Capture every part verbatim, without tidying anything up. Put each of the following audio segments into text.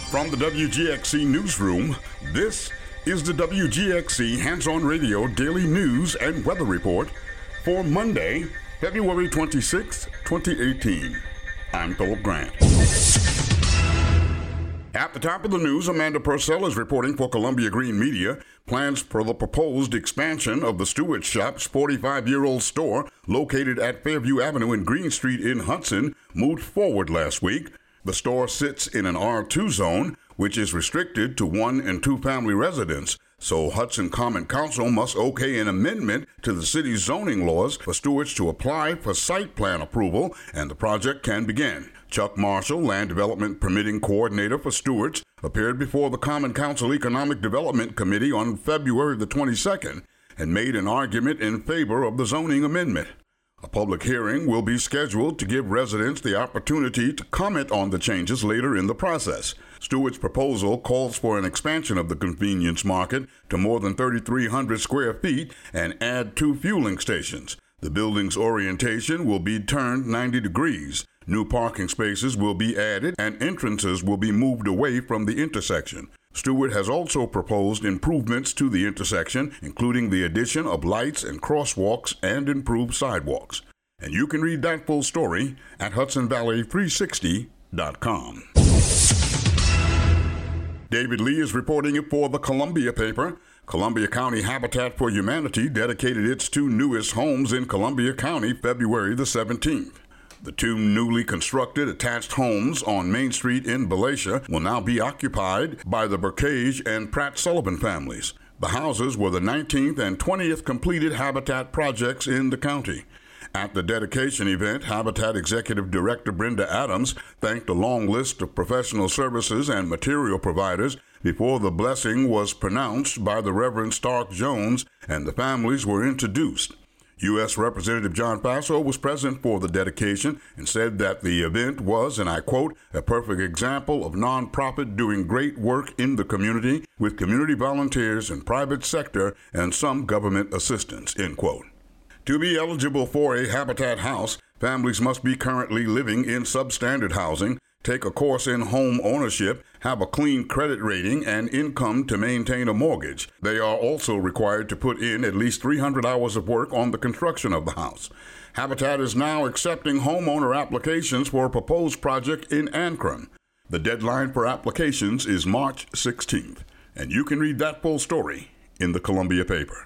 From the W G X C Newsroom, this is the W G X C Hands-On Radio Daily News and Weather Report for Monday, February twenty-sixth, twenty eighteen. I'm Philip Grant. At the top of the news, Amanda Purcell is reporting for Columbia Green Media. Plans for the proposed expansion of the Stewart Shop's forty-five-year-old store located at Fairview Avenue and Green Street in Hudson moved forward last week. The store sits in an R two zone, which is restricted to one and two family residents. So Hudson Common Council must okay an amendment to the city's zoning laws for Stewart's to apply for site plan approval, and the project can begin. Chuck Marshall, Land Development Permitting Coordinator for Stewart's, appeared before the Common Council Economic Development Committee on February the twenty-second and made an argument in favor of the zoning amendment. A public hearing will be scheduled to give residents the opportunity to comment on the changes later in the process. Stewart's proposal calls for an expansion of the convenience market to more than thirty-three hundred square feet and add two fueling stations. The building's orientation will be turned ninety degrees. New parking spaces will be added and entrances will be moved away from the intersection. Stewart has also proposed improvements to the intersection, including the addition of lights and crosswalks and improved sidewalks. And you can read that full story at Hudson Valley three sixty dot com. David Lee is reporting it for the Columbia paper. Columbia County Habitat for Humanity dedicated its two newest homes in Columbia County February the seventeenth. The two newly constructed attached homes on Main Street in Valatia will now be occupied by the Burkage and Pratt Sullivan families. The houses were the nineteenth and twentieth completed Habitat projects in the county. At the dedication event, Habitat Executive Director Brenda Adams thanked a long list of professional services and material providers before the blessing was pronounced by the Reverend Stark Jones and the families were introduced. U S Representative John Faso was present for the dedication and said that the event was, and I quote, a perfect example of nonprofit doing great work in the community with community volunteers and private sector and some government assistance, end quote. To be eligible for a Habitat house, families must be currently living in substandard housing, take a course in home ownership, have a clean credit rating, and income to maintain a mortgage. They are also required to put in at least three hundred hours of work on the construction of the house. Habitat is now accepting homeowner applications for a proposed project in Ankrum. The deadline for applications is March sixteenth, and you can read that full story in the Columbia paper.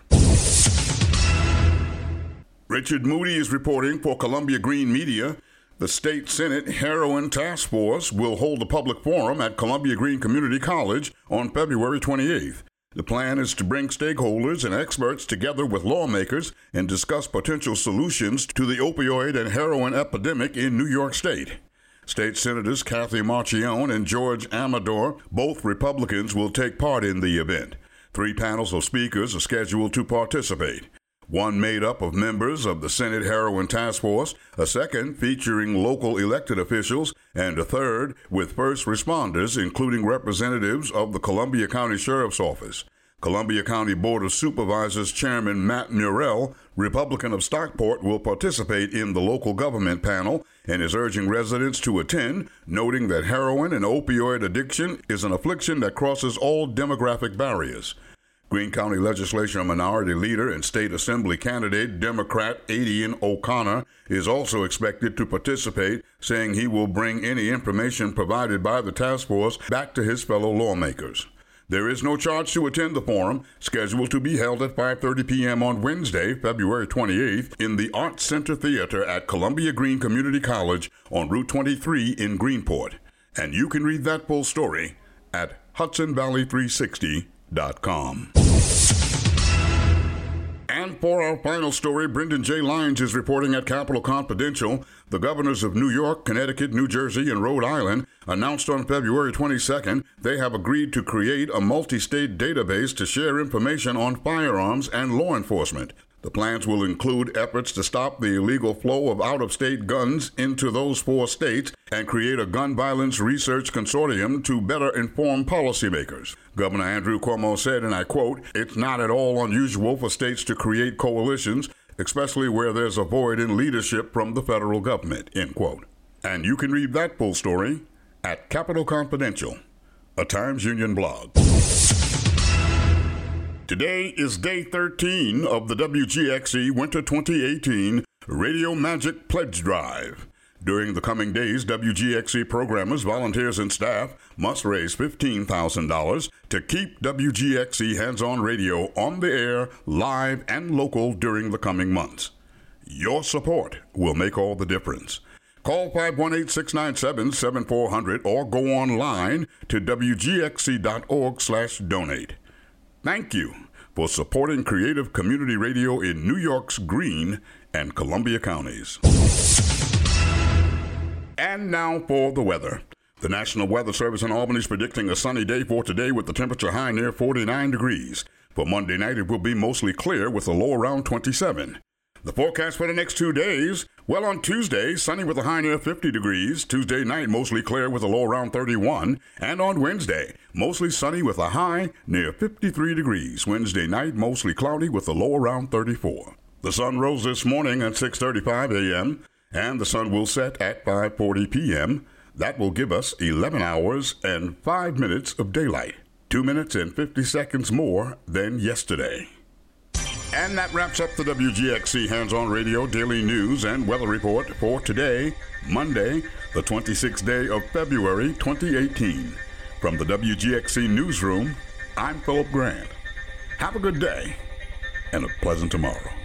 Richard Moody is reporting for Columbia Green Media. The State Senate Heroin Task Force will hold a public forum at Columbia Green Community College on February twenty-eighth. The plan is to bring stakeholders and experts together with lawmakers and discuss potential solutions to the opioid and heroin epidemic in New York State. State Senators Kathy Marchione and George Amador, both Republicans, will take part in the event. Three panels of speakers are scheduled to participate. One made up of members of the Senate Heroin Task Force, a second featuring local elected officials, and a third with first responders, including representatives of the Columbia County Sheriff's Office. Columbia County Board of Supervisors Chairman Matt Murrell, Republican of Stockport, will participate in the local government panel and is urging residents to attend, noting that heroin and opioid addiction is an affliction that crosses all demographic barriers. Greene County Legislature Minority Leader and State Assembly candidate Democrat Adian O'Connor is also expected to participate, saying he will bring any information provided by the task force back to his fellow lawmakers. There is no charge to attend the forum, scheduled to be held at five thirty p.m. on Wednesday, February twenty-eighth, in the Arts Center Theater at Columbia Green Community College on Route twenty-three in Greenport. And you can read that full story at Hudson Valley three sixty dot com. And for our final story, Brendan J. Lyons is reporting at Capitol Confidential. The governors of New York, Connecticut, New Jersey, and Rhode Island announced on February twenty-second they have agreed to create a multi-state database to share information on firearms and law enforcement. The plans will include efforts to stop the illegal flow of out-of-state guns into those four states and create a gun violence research consortium to better inform policymakers. Governor Andrew Cuomo said, and I quote, "It's not at all unusual for states to create coalitions, especially where there's a void in leadership from the federal government," end quote. And you can read that full story at Capitol Confidential. a Times Union blog. Today is day thirteen of the W G X E Winter twenty eighteen Radio Magic Pledge Drive. During the coming days, W G X E programmers, volunteers, and staff must raise fifteen thousand dollars to keep W G X E Hands-On Radio on the air, live, and local during the coming months. Your support will make all the difference. Call five one eight, six nine seven, seven four zero zero or go online to W G X C dot org slash donate. Thank you for supporting creative community radio in New York's Greene and Columbia counties. And now for the weather. The National Weather Service in Albany is predicting a sunny day for today with the temperature high near forty-nine degrees. For Monday night, it will be mostly clear with a low around twenty-seven. The forecast for the next two days, well, on Tuesday, sunny with a high near fifty degrees. Tuesday night, mostly clear with a low around thirty-one. And on Wednesday, mostly sunny with a high near fifty-three degrees. Wednesday night, mostly cloudy with a low around thirty-four. The sun rose this morning at six thirty-five a.m., and the sun will set at five forty p.m. That will give us eleven hours and five minutes of daylight. two minutes and fifty seconds more than yesterday. And that wraps up the W G X C Hands-On Radio Daily News and Weather Report for today, Monday, the twenty-sixth day of February twenty eighteen. From the W G X C Newsroom, I'm Philip Grant. Have a good day and a pleasant tomorrow.